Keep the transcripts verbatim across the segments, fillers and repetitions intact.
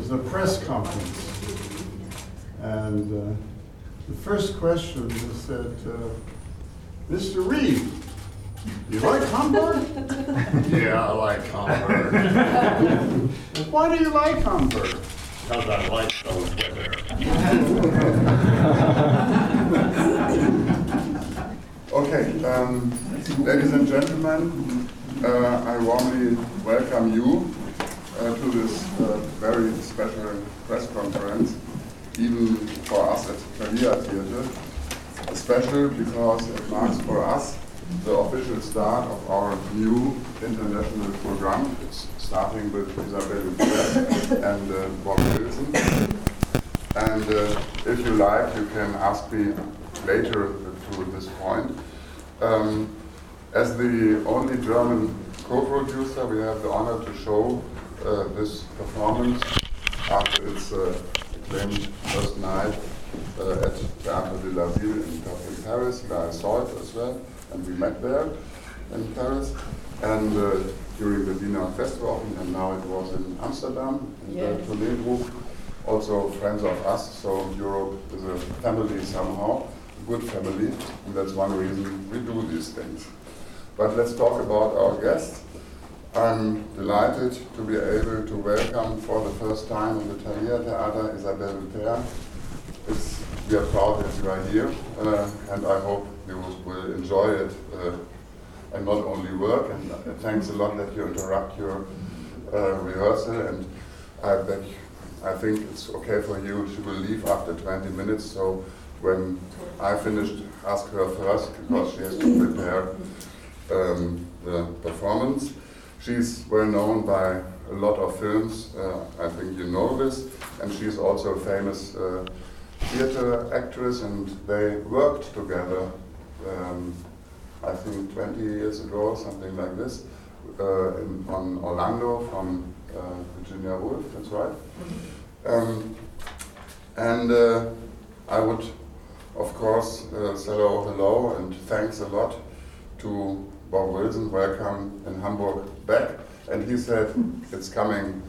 was a press conference. And uh, the first question was that, uh, Mister Reed, you like Hamburg? Yeah, I like Hamburg. Why do you like Hamburg? Because I like the weather. Okay, um, ladies and gentlemen, uh, I warmly welcome you uh, to this uh, very special press conference, even for us at Thalia Theatre. Special because it marks for us the official start of our new international program. It's starting with Isabelle Huppert and uh, Bob Wilson. And uh, if you like, you can ask me later to this point. Um, as the only German co-producer, we have the honor to show uh, this performance after its uh, acclaimed first night uh, at Théâtre de la Ville in, in Paris, where I saw it as well, and we met there in Paris, and uh, during the Wiener Festival, and now it was in Amsterdam, in yes. the Tournee group, also friends of us, so Europe is a family somehow, a good family, and that's one reason we do these things. But let's talk about our guest. I'm delighted to be able to welcome for the first time in the Thalia Theater Isabelle Huppert. It's, we are proud that you are here, uh, and I hope you will enjoy it, uh, and not only work. And uh, thanks a lot that you interrupt your uh, rehearsal. And I bet, I think it's okay for you. She will leave after twenty minutes. So when I finished, ask her first because she has to prepare um, the performance. She's well known by a lot of films. Uh, I think you know this, and she's also a famous uh, theater actress, and they worked together, um, I think twenty years ago, something like this, uh, in, on Orlando from uh, Virginia Woolf, that's right. Um, and uh, I would, of course, uh, say hello, hello, and thanks a lot to Bob Wilson. Welcome in Hamburg back. And he said it's coming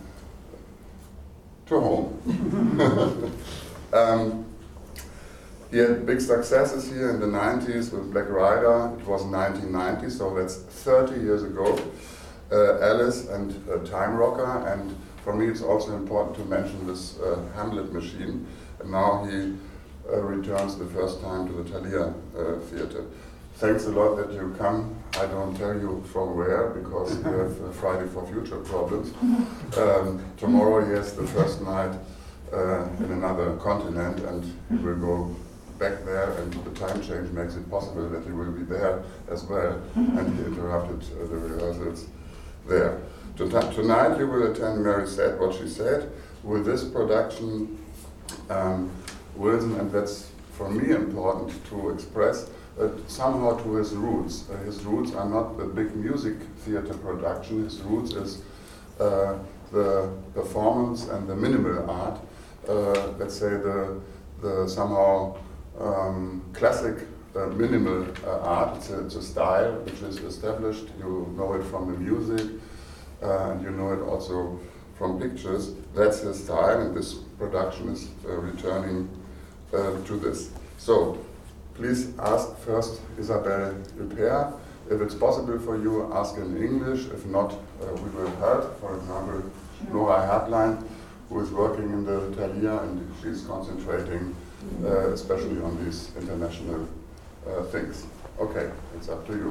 to home. um, he had big successes here in the nineties with Black Rider. It was nineteen ninety, so that's thirty years ago. Uh, Alice and uh, Time Rocker, and for me it's also important to mention this uh, Hamlet machine. And now he uh, returns the first time to the Thalia uh, Theatre. Thanks a lot that you come. I don't tell you from where, because we have uh, Friday for Future problems. Um, tomorrow he has the first night uh, in another continent, and he will go back there, and the time change makes it possible that he will be there as well, and he interrupted uh, the rehearsals there. Tonight you will attend Mary Said What She Said with this production. Um, Wilson, and that's for me important to express, Uh, somehow to his roots. Uh, his roots are not the big music theater production. His roots is uh, the performance and the minimal art. Uh, let's say the the somehow um, classic uh, minimal uh, art. It's a, it's a style which is established. You know it from the music, uh, and you know it also from pictures. That's his style, and this production is uh, returning uh, to this. So. Please ask first Isabelle Huppert. If it's possible for you, ask in English. If not, uh, we will help. For example, Nora Hartlein, who is working in the Thalia, and she's concentrating uh, especially on these international uh, things. Okay, it's up to you.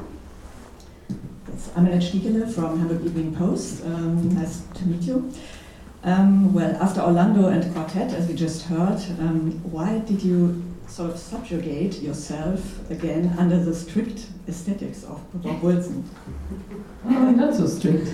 Yes, I'm Annette Stiegele from Hamburg Evening Post. Um, nice to meet you. Um, well, after Orlando and Quartet, as we just heard, um, why did you sort of subjugate yourself again under the strict aesthetics of Bob Wilson? Oh, not so strict.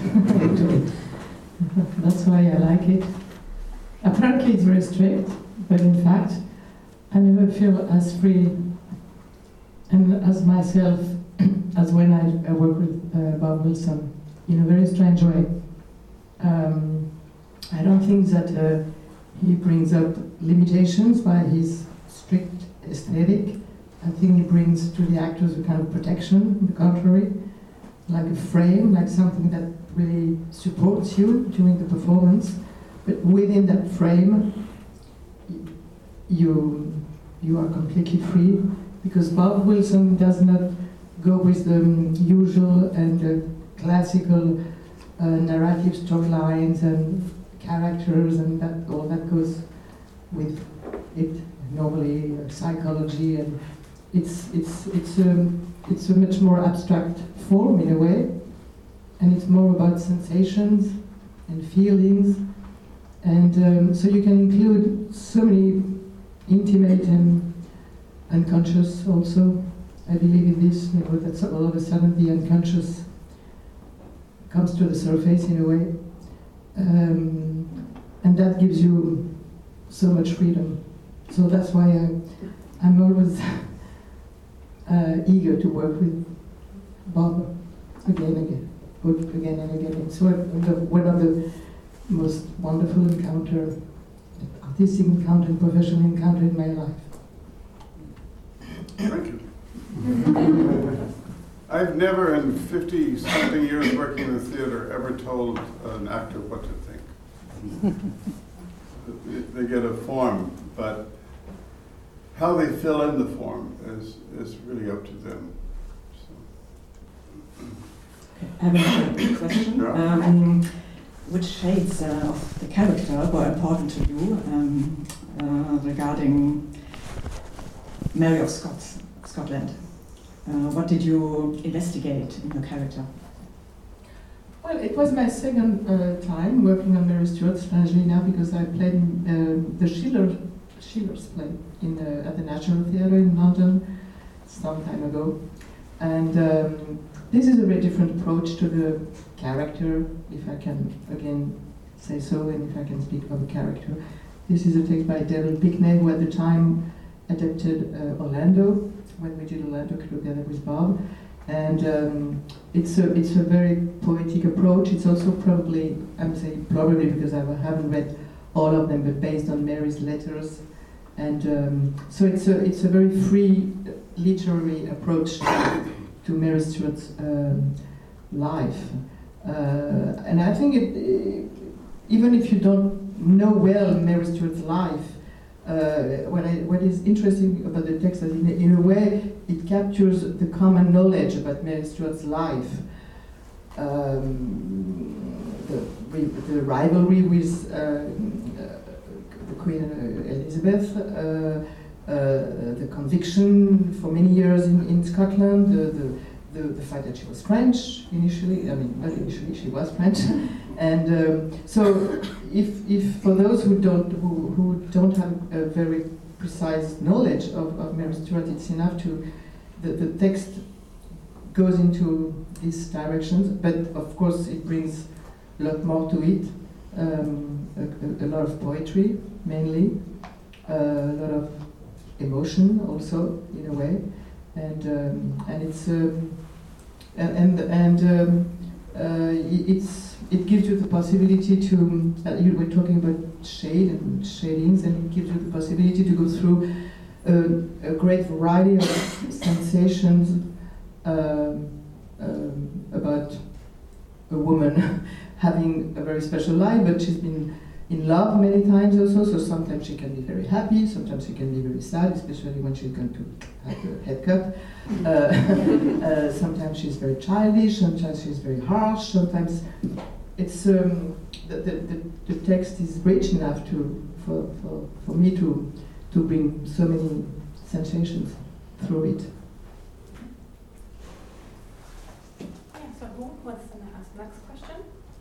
That's why I like it. Apparently it's very strict, but in fact I never feel as free and as myself as when I, I work with uh, Bob Wilson in a very strange way. Um, I don't think that uh, he brings up limitations by his strict aesthetic. I think he brings to the actors a kind of protection, on the contrary, like a frame, like something that really supports you during the performance. but within that frame, you you are completely free, because Bob Wilson does not go with the usual and uh, classical uh, narrative storylines and characters, and that all that goes with it normally, uh, psychology, and it's it's it's um, it's a much more abstract form in a way, and it's more about sensations and feelings, and um, so you can include so many intimate and unconscious also. I believe in this, you know, that all of a sudden the unconscious comes to the surface in a way, um, and that gives you so much freedom. So that's why I, I'm always uh, eager to work with Bob again and again, again and again. It's one of the, one of the most wonderful encounter, artistic encounter, and professional encounter in my life. Thank you. I've never, in fifty-something years working in the theater, ever told an actor what to think. They get a form, but how they fill in the form is, is really up to them. So. I have another question. Yeah. Um, which shades uh, of the character were important to you um, uh, regarding Mary of Scots, Scotland? Uh, what did you investigate in your character? Well, it was my second uh, time working on Mary Stuart, strangely now, because I played uh, the Schiller, Schiller's play in the, at the National Theatre in London some time ago. And um, this is a very different approach to the character, if I can again say so, and if I can speak of a character. This is a text by Daryl Pickney, who at the time adapted uh, Orlando, when we did Orlando together with Bob. And um, it's a it's a very poetic approach. It's also probably, I'm saying probably because I haven't read all of them, but based on Mary's letters. And um, so it's a it's a very free literary approach to, to Mary Stuart's um, life. Uh, and I think it, it, even if you don't know well Mary Stuart's life, Uh, what, I, what is interesting about the text is in, in a way it captures the common knowledge about Mary Stuart's life. Um, the, the rivalry with uh, uh, Queen Elizabeth, uh, uh, the conviction for many years in, in Scotland, the, the, the, the fact that she was French initially, I mean, not initially, she was French. And um, so, if, if for those who don't who, who don't have a very precise knowledge of, of Mary Stuart, it's enough to the, the text goes into these directions. But of course, it brings a lot more to it. Um, a, a, a lot of poetry, mainly, uh, a lot of emotion, also in a way, and um, and it's um, and and um, uh, it's. It gives you the possibility to, uh, you were talking about shade and shadings, and it gives you the possibility to go through uh, a great variety of sensations um, um, about a woman having a very special life, but she's been in love many times also, so sometimes she can be very happy, sometimes she can be very sad, especially when she's going to have her head cut. Uh, uh, sometimes she's very childish, sometimes she's very harsh, sometimes it's um, the, the, the, the text is rich enough to for, for, for me to to bring so many sensations through it. Yeah, so who wants to ask the next question?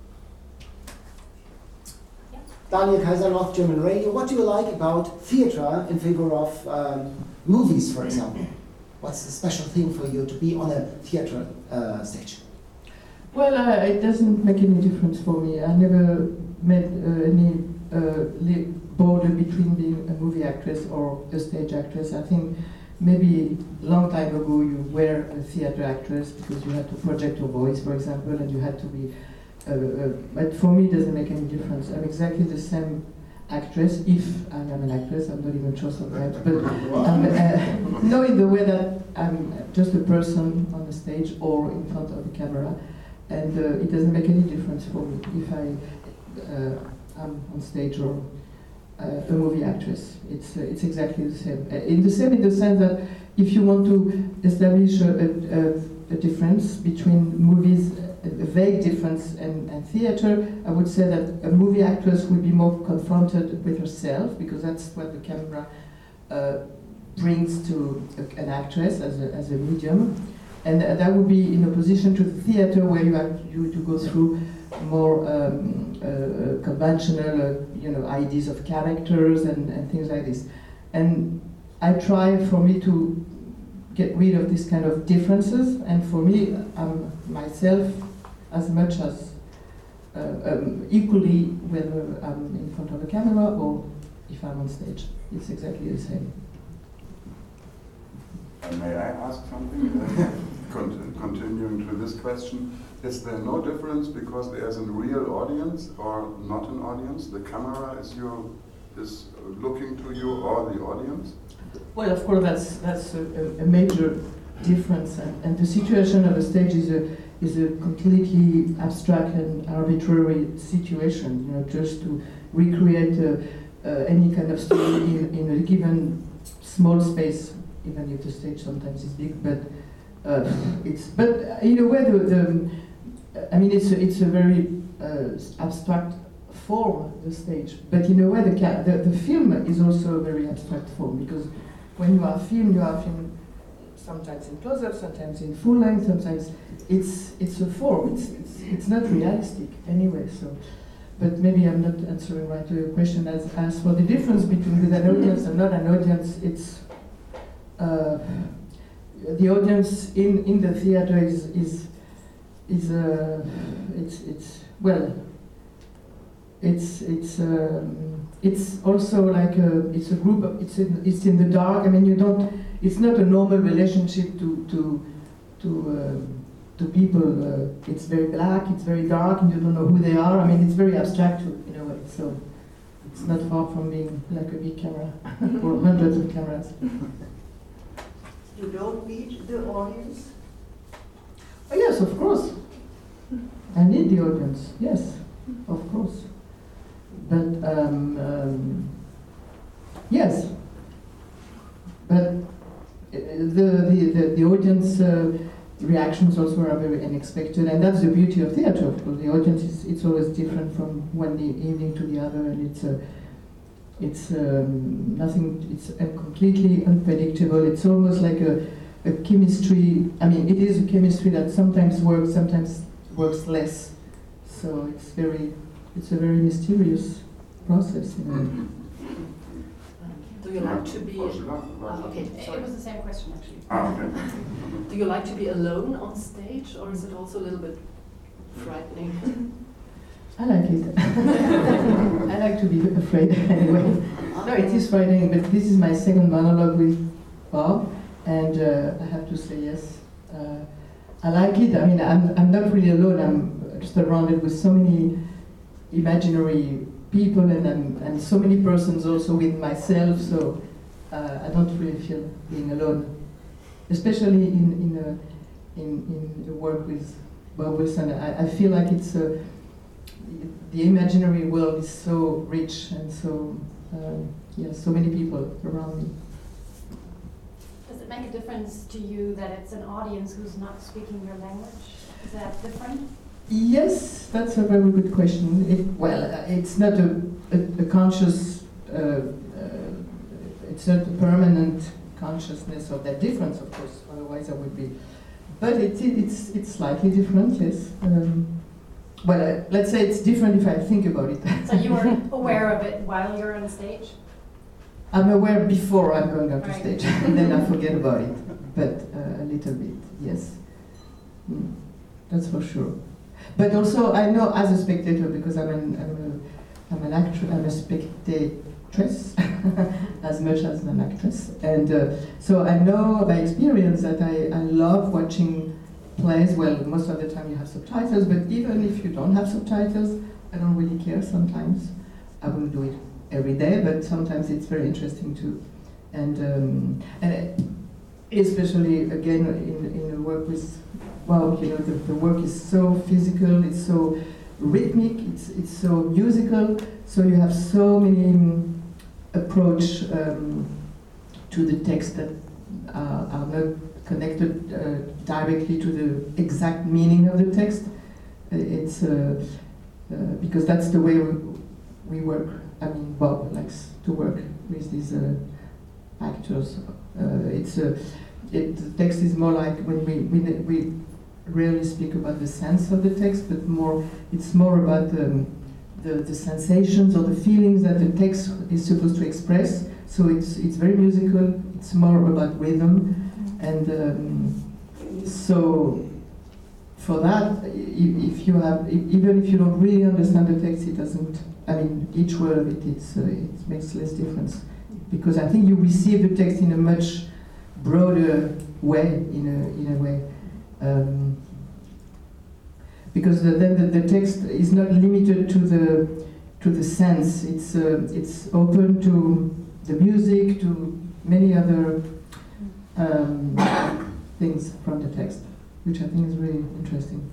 Yeah. Daniel Kaiserloff, German Radio. What do you like about theatre in favor of um, movies, for example? What's the special thing for you to be on a theatre uh, stage? Well, uh, it doesn't make any difference for me. I never made uh, any uh, li- border between being a movie actress or a stage actress. I think maybe a long time ago you were a theatre actress because you had to project your voice, for example, and you had to be. Uh, uh, but for me, it doesn't make any difference. I'm exactly the same actress, if I am an actress. I'm not even sure sometimes, but um, uh, no, in the way that I'm just a person on the stage or in front of the camera. And uh, it doesn't make any difference for me. If I, uh, I'm on stage or uh, a movie actress. It's uh, it's exactly the same. Uh, in the same in the sense that if you want to establish a, a, a difference between movies, a, a vague difference, and, and theater, I would say that a movie actress will be more confronted with herself, because that's what the camera uh, brings to a, an actress as a, as a medium. And that would be in opposition to the theater, where you have you to go through more um, uh, conventional, uh, you know, ideas of characters and, and things like this. And I try for me to get rid of this kind of differences. And for me, I'm myself as much as uh, um, equally whether I'm in front of a camera or if I'm on stage. It's exactly the same. Uh, may I ask something? Cont continuing to this question, is there no difference because there's a real audience or not an audience? The camera is your is looking to you or the audience? Well, of course, that's that's a, a major difference, and, and the situation of the stage is a is a completely abstract and arbitrary situation. You know, just to recreate uh, uh, any kind of story in, in a given small space, even if the stage sometimes is big, but. Uh, it's but in a way the, the I mean it's a, it's a very uh, abstract form, the stage, but in a way the, ca the the film is also a very abstract form, because when you are filmed, you are filmed sometimes in close-up, sometimes in full length, sometimes it's it's a form. It's it's it's not realistic anyway. So, but maybe I'm not answering right to your question. As as for the difference between with an audience and not an audience, it's. Uh, The audience in, in the theater is is is uh, it's it's well it's it's um, it's also like a it's a group of, it's in it's in the dark. I mean, you don't it's not a normal relationship to to to uh, to people. Uh, it's very black, it's very dark, and you don't know who they are. I mean, it's very abstract in a way. So it's not far from being like a big camera or hundreds of cameras. You don't need the audience? Oh, yes, of course. I need the audience, yes, of course. But, um, um, yes. But the, the, the, the audience uh, reactions also are very unexpected, and that's the beauty of theater, of course. The audience is it's always different from one evening to the other, and it's a It's um, nothing. It's uh, completely unpredictable. It's almost like a, a chemistry. I mean, it is a chemistry that sometimes works, sometimes works less. So it's very, it's a very mysterious process. You know? Do you like to be? Uh, okay, It was the same question actually. Ah, okay. Do you like to be alone on stage, or is it also a little bit frightening? I like it. I like to be afraid anyway. No, it is frightening, but this is my second monologue with Bob, and uh, I have to say yes. Uh, I like it. I mean, I'm, I'm not really alone. I'm just surrounded with so many imaginary people, and I'm, and so many persons also with myself, so uh, I don't really feel being alone. Especially in, in, a, in, in the work with Bob Wilson. I, I feel like it's a the imaginary world is so rich, and so um, yeah, so many people around me. Does it make a difference to you that it's an audience who's not speaking your language? Is that different? Yes, that's a very good question. It, well, it's not a, a, a conscious, uh, uh, it's not a permanent consciousness of that difference, of course. Otherwise, I would be. But it, it, it's it's slightly different, yes. Um, Well, uh, let's say it's different if I think about it. So you were aware of it while you're on stage? I'm aware before I'm going on to Right. stage, and then I forget about it. But uh, a little bit, yes. Mm, that's for sure. But also, I know as a spectator, because I'm an, I'm a, I'm an actress, I'm a spectatress, as much as an actress. And uh, so I know by experience that I, I love watching plays. Well, most of the time you have subtitles, but even if you don't have subtitles, I don't really care sometimes. I wouldn't do it every day, but sometimes it's very interesting too. And, um, and especially, again, in, in the work with Bob, you know, the, the work is so physical, it's so rhythmic, it's, it's so musical, so you have so many um, approach um, to the text that uh, are not connected uh, directly to the exact meaning of the text. It's uh, uh, because that's the way we, we work. I mean, Bob likes to work with these uh, actors. Uh, it's uh, it, the text is more like when we, we we rarely speak about the sense of the text, but more it's more about um, the the sensations or the feelings that the text is supposed to express. So it's it's very musical. It's more about rhythm, and um, so for that, if you have even if you don't really understand the text, it doesn't. I mean, each word of it, it's, uh, it makes less difference, because I think you receive the text in a much broader way, in a in a way, um, because the, then the, the text is not limited to the to the sense. It's uh, it's open to the music, to many other um, things from the text, which I think is really interesting.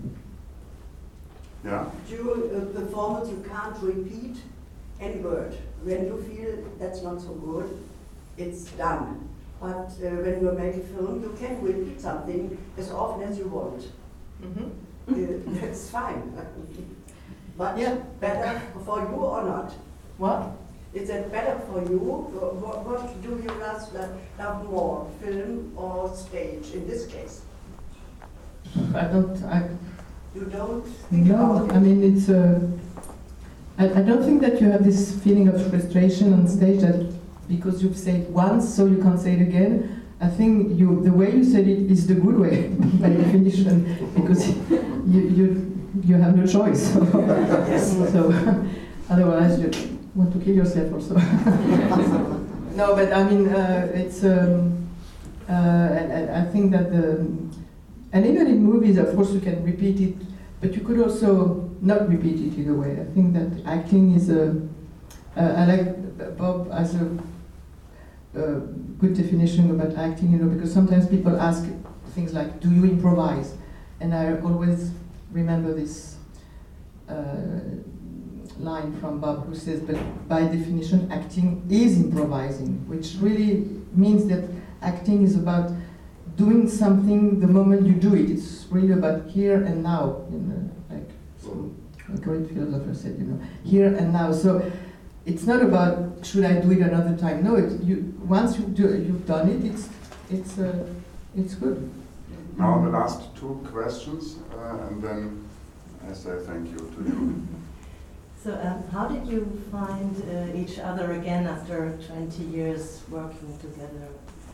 Yeah. During a performance, you can't repeat any word. When you feel that's not so good, it's done. But uh, when you make a film, you can repeat something as often as you want. Mm-hmm. Uh, that's fine. But Yeah. better for you or not? What? Is that better for you? What, what do you love, love more, film or stage in this case? I don't. I, You don't think No, about it? I mean it's. Uh, I, I don't think that you have this feeling of frustration on stage that because you've said it once, so you can't say it again. I think you, the way you said it is the good way by definition, because you you you have no choice. Yes. So otherwise you want to kill yourself also. No, but I mean uh, it's. Um, uh, and, and I think that the. And even in movies, of course, you can repeat it, but you could also not repeat it in a way. I think that acting is a. Uh, I like Bob as a, a good definition about acting, you know, because sometimes people ask things like, "Do you improvise?" And I always remember this uh, line from Bob, who says, "But by definition, acting is improvising," which really means that acting is about doing something the moment you do it. It's really about here and now, you know, like some a great philosopher said, you know, here and now. So it's not about should I do it another time. No, it, you once you do, you've done it, it's it's uh, it's good. Now the last two questions, uh, and then I say thank you to you. So, um, how did you find uh, each other again after twenty years working together?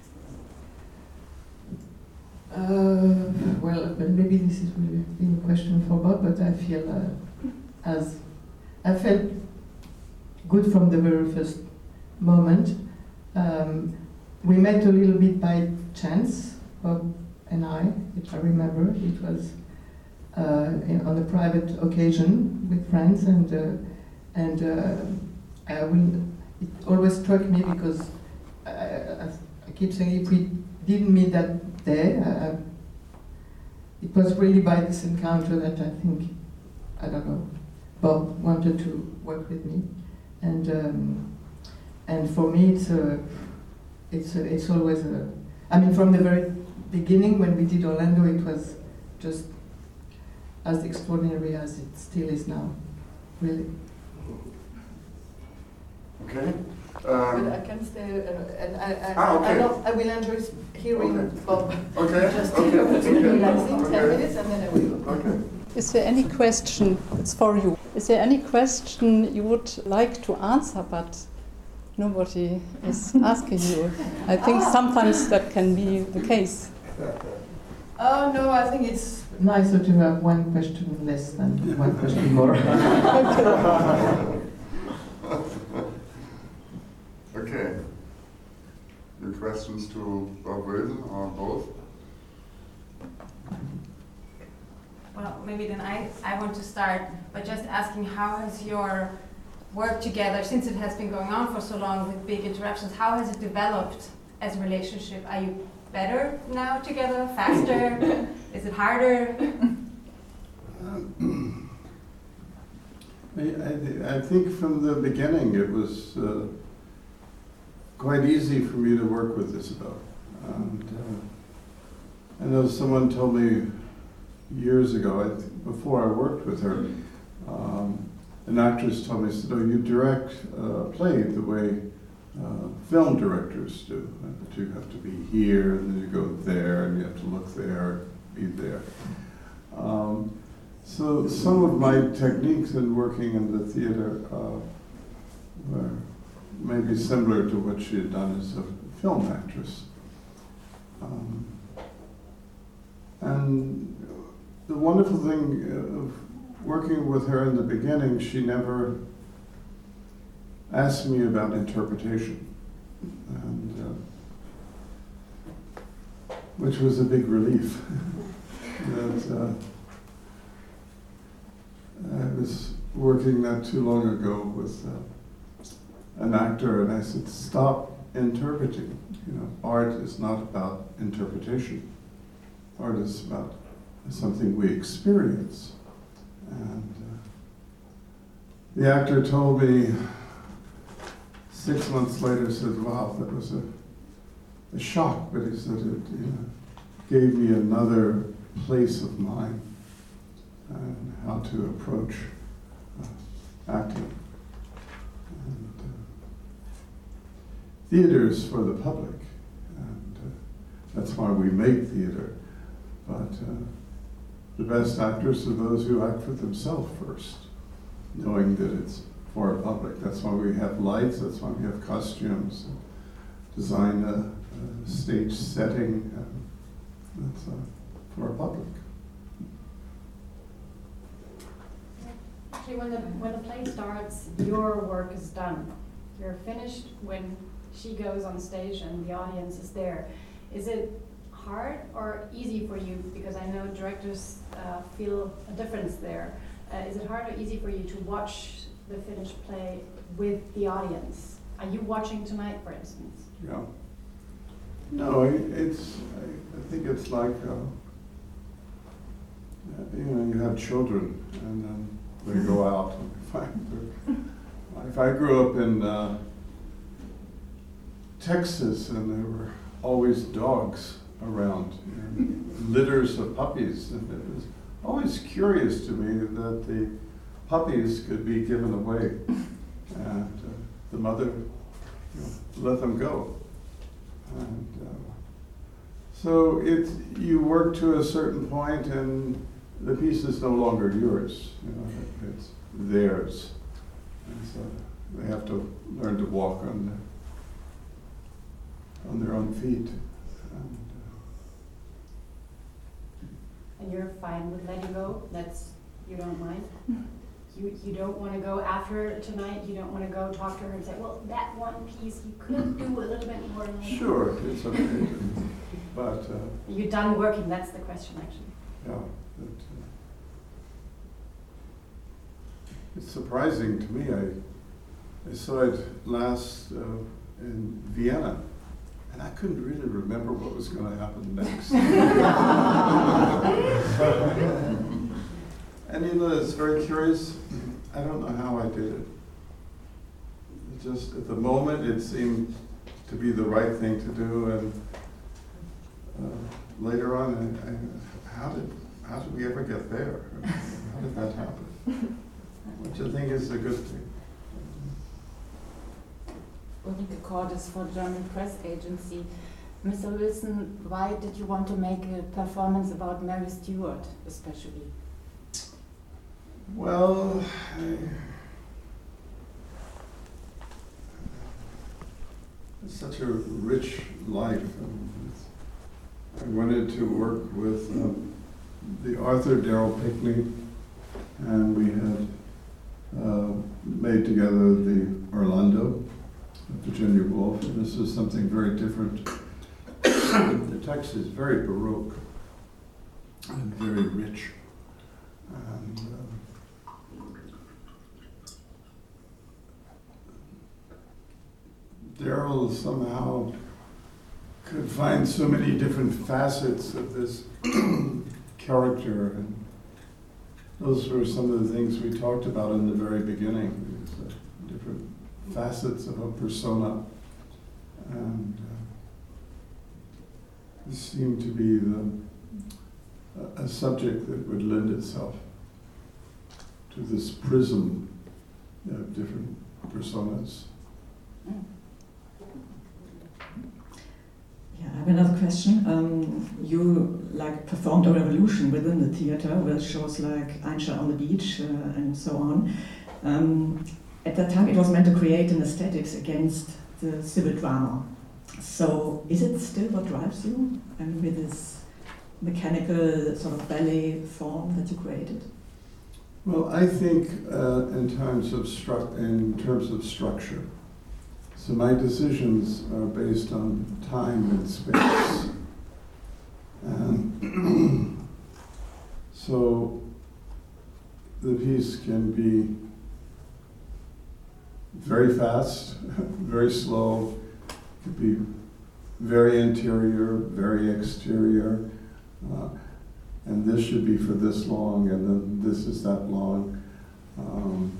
Uh, well, but maybe this is really a question for Bob, but I feel uh, as I felt good from the very first moment. Um, we met a little bit by chance, Bob and I, if I remember. It was uh, in, on a private occasion with friends, and uh, and uh, I will, it always struck me because I, I, I keep saying if we didn't meet that day, uh, it was really by this encounter that I think, I don't know, Bob wanted to work with me, and um, and for me it's a, it's a, it's always a, I mean from the very beginning when we did Orlando, it was just as extraordinary as it still is now, really. Okay. But Um, I can stay, uh, and I, I, Ah, okay. I, love, I will enjoy hearing Okay. Bob. Okay, Just okay, okay, relaxing, ten okay. minutes, and then I will. okay. Is there any question, it's for you, is there any question you would like to answer but nobody is asking you? I think sometimes that can be the case. Oh no, I think it's nicer to have one question less than one question more. Okay. Your questions to Bob Wilson or both? Well, maybe then I, I want to start by just asking how has your work together, since it has been going on for so long with big interactions, how has it developed as a relationship? Are you better now together, faster? Is it harder? I, I, I think from the beginning it was uh, quite easy for me to work with Isabel. And, uh, I know someone told me years ago, I th- before I worked with her, um, an actress told me, said, "Oh, you direct a play the way uh, film directors do. That you have to be here, and then you go there, and you have to look there, be there." Um, so some of my techniques in working in the theater uh, were maybe similar to what she had done as a film actress. Um, and the wonderful thing of working with her in the beginning, she never asked me about interpretation, and uh, which was a big relief. that, uh, I was working not too long ago with uh, an actor, and I said, "Stop interpreting. You know, art is not about interpretation. Art is about something we experience." And uh, the actor told me six months later, said, "Wow, that was a, a shock," but he said it, you know, gave me another place of mind and how to approach uh, acting. And, uh, theater is for the public, and uh, that's why we make theater. But uh, the best actors are those who act for themselves first, knowing that it's for a public. That's why we have lights, that's why we have costumes, design a, a stage setting, and that's uh, for a public. Actually, when the, when the play starts, your work is done. You're finished when she goes on stage and the audience is there. Is it hard or easy for you? Because I know directors uh, feel a difference there. Uh, is it hard or easy for you to watch the finished play with the audience? Are you watching tonight, for instance? Yeah. No, it's, I, I think it's like, uh, you know, you have children and then they go out and find their, if I grew up in uh, Texas and there were always dogs around, and litters of puppies, and it was always curious to me that the puppies could be given away and uh, the mother, you know, let them go. And uh, so it, you work to a certain point and the piece is no longer yours, you know, it, it's theirs. And so they have to learn to walk on, the, on their own feet. And, uh, And you're fine with letting go? That's, you don't mind? You, you don't want to go after tonight, you don't want to go talk to her and say, well, that one piece you could do a little bit more. Than sure, it's okay. But uh, you're done working, that's the question actually. Yeah. But, uh, it's surprising to me. I, I saw it last uh, in Vienna, and I couldn't really remember what was going to happen next. And you know, it's very curious. I don't know how I did it. It just, at the moment, it seemed to be the right thing to do, and uh, later on, I, I, how did how did we ever get there? How did that happen? Which I think is a good thing. Ulrike Cordes for German Press Agency. Mister Wilson, why did you want to make a performance about Mary Stuart, especially? Well, I, it's such a rich life. I wanted to work with um, the Arthur Darrell Pickney, and we had uh, made together the Orlando, Virginia Woolf, and this is something very different. The text is very Baroque and very rich. And, uh, Darrell somehow could find so many different facets of this character, and those were some of the things we talked about in the very beginning. These, uh, different facets of a persona. And uh, this seemed to be the, a, a subject that would lend itself to this prism of different personas. Yeah, I have another question. Um, you like performed a revolution within the theater with shows like Einstein on the Beach uh, and so on. Um, at that time, it was meant to create an aesthetics against the civil drama. So, is it still what drives you? I mean, with this mechanical sort of ballet form that you created? Well, I think uh, in terms of stru- in terms of structure. So my decisions are based on time and space. And so the piece can be very fast, very slow, it could be very interior, very exterior, uh, and this should be for this long, and then this is that long. Um,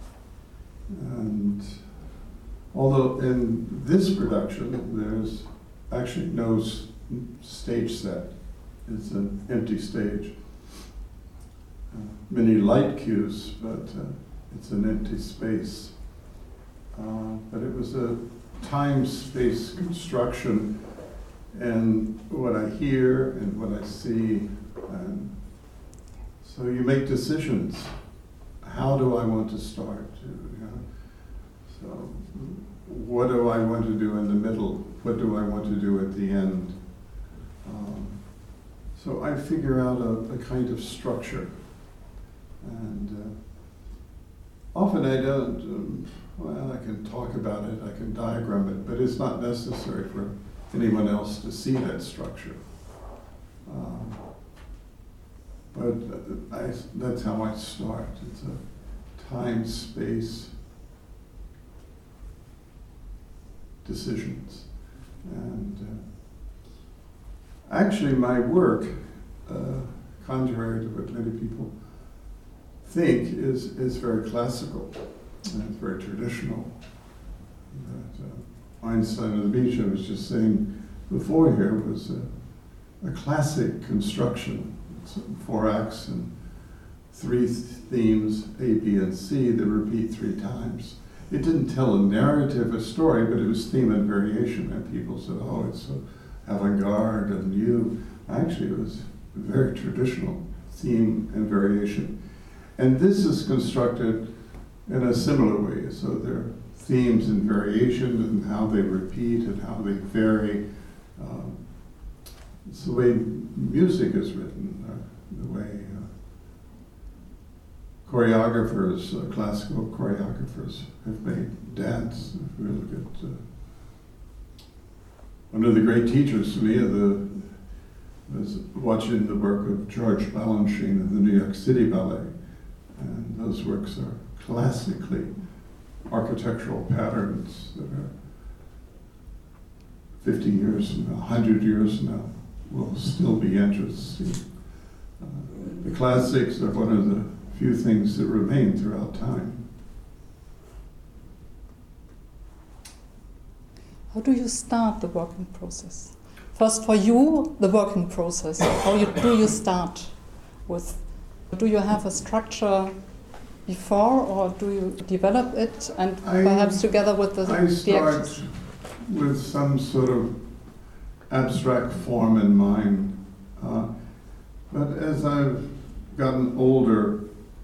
and although in this production, there's actually no s- stage set. It's an empty stage. Uh, many light cues, but uh, it's an empty space. Uh, but it was a time-space construction, and what I hear and what I see. And so you make decisions. How do I want to start? You know? So what do I want to do in the middle? What do I want to do at the end? Um, so I figure out a, a kind of structure. And uh, often I don't, um, well, I can talk about it, I can diagram it, but it's not necessary for anyone else to see that structure. Um, but I, that's how I start. It's a time-space decisions. And uh, actually my work, uh, contrary to what many people think, is, is very classical and it's very traditional. That, uh, Einstein on the Beach, I was just saying before here, was a, a classic construction. It's four acts and three th- themes, A, B, and C, that repeat three times. It didn't tell a narrative, a story, but it was theme and variation. And people said, oh, it's so avant-garde and new. Actually, it was very traditional, theme and variation. And this is constructed in a similar way. So there are themes and variation and how they repeat and how they vary. Um, it's the way music is written, uh, the way uh, choreographers, uh, classical choreographers have made dance. If we look at uh, one of the great teachers to me, the, was watching the work of George Balanchine of the New York City Ballet. And those works are classically architectural patterns that are fifty years from now, one hundred years from now, will still be interesting. Uh, the classics are one of the few things that remain throughout time. How do you start the working process? First, for you, the working process. How you, do you start with? Do you have a structure before, or do you develop it, and I, perhaps together with the, I the start actors? with some sort of abstract form in mind. Uh, but as I've gotten older,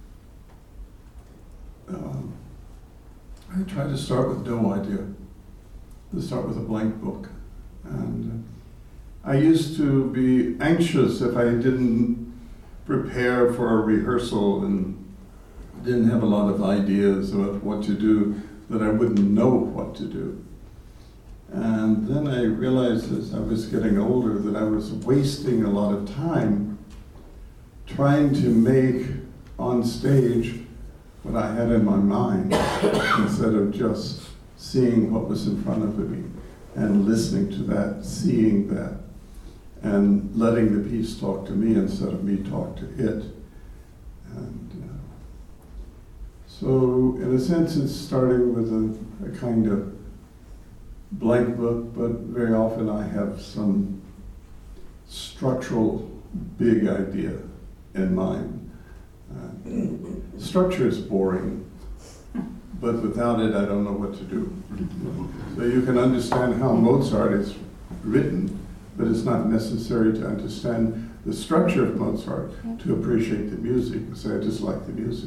um, I try to start with no idea, to start with a blank book. And I used to be anxious if I didn't prepare for a rehearsal and didn't have a lot of ideas about what to do, that I wouldn't know what to do. And then I realized as I was getting older that I was wasting a lot of time trying to make on stage what I had in my mind instead of just seeing what was in front of me and listening to that, seeing that, and letting the piece talk to me instead of me talk to it. And uh, so, in a sense, it's starting with a, a kind of blank book, but very often I have some structural big idea in mind. Uh, structure is boring, but without it, I don't know what to do. So you can understand how Mozart is written, but it's not necessary to understand the structure of Mozart to appreciate the music, because I just like the music.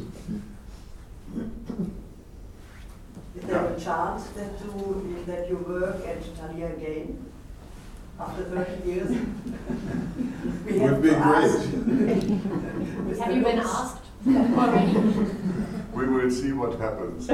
Is there a chance that you, that you work at Thalia again after thirty years? We Would be great. Have you been asked already? We will see what happens.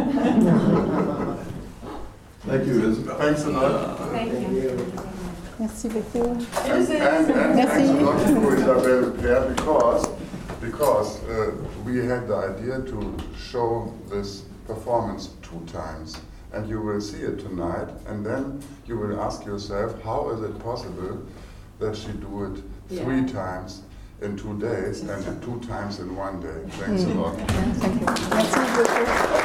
Thank you, Isabel. Thanks a lot. Thank you. Merci beaucoup. And, and, and thanks a lot to Isabel Claire, because, because uh, we had the idea to show this performance two times. And you will see it tonight, and then you will ask yourself, how is it possible that she do it three Yeah. times in two days and two times in one day? Thanks a lot. Thank you. Merci beaucoup.